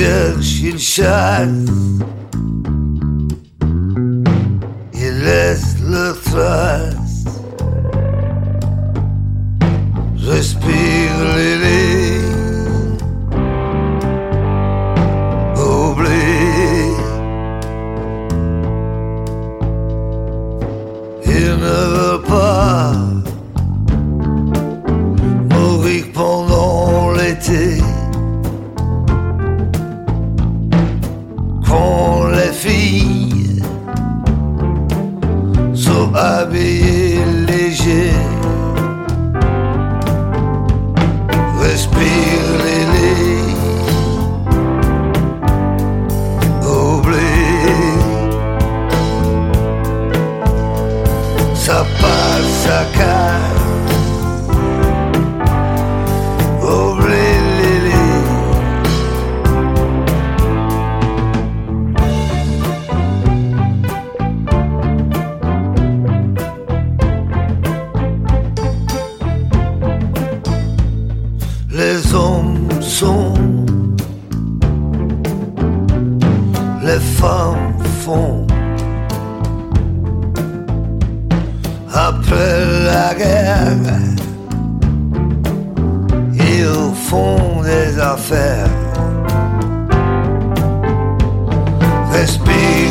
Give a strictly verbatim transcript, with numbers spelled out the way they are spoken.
cherchent, ils chassent, ils laissent leurs traces. Respire les lignes, oublie. Ils ne veulent pas mourir pendant l'été. Quand les filles sont habillées légers, respire les lignes, oublie. Ça passe, ça casse, oublie les lignes. Les hommes sont, les femmes font. Après la guerre, ils font des affaires. Respire